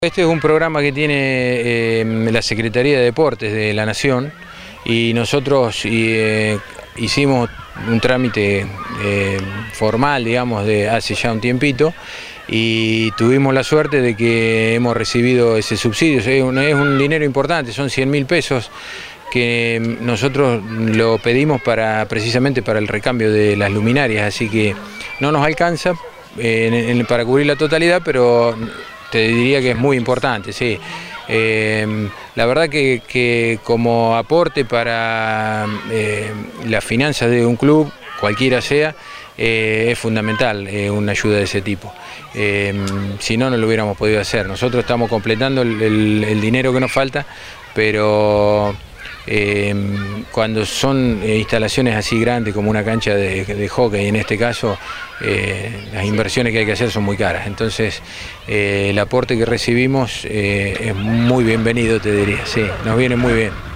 Este es un programa que tiene la Secretaría de Deportes de la Nación y nosotros hicimos un trámite formal, digamos, de hace ya un tiempito y tuvimos la suerte de que hemos recibido ese subsidio. Es un dinero importante, son 100.000 pesos que nosotros lo pedimos precisamente para el recambio de las luminarias, así que no nos alcanza para cubrir la totalidad, pero te diría que es muy importante, sí. La verdad que como aporte para las finanzas de un club, cualquiera sea, es fundamental una ayuda de ese tipo. Si no, no lo hubiéramos podido hacer. Nosotros estamos completando el dinero que nos falta, pero cuando son instalaciones así grandes como una cancha de hockey, en este caso, las inversiones que hay que hacer son muy caras. Entonces el aporte que recibimos es muy bienvenido, te diría, sí, nos viene muy bien.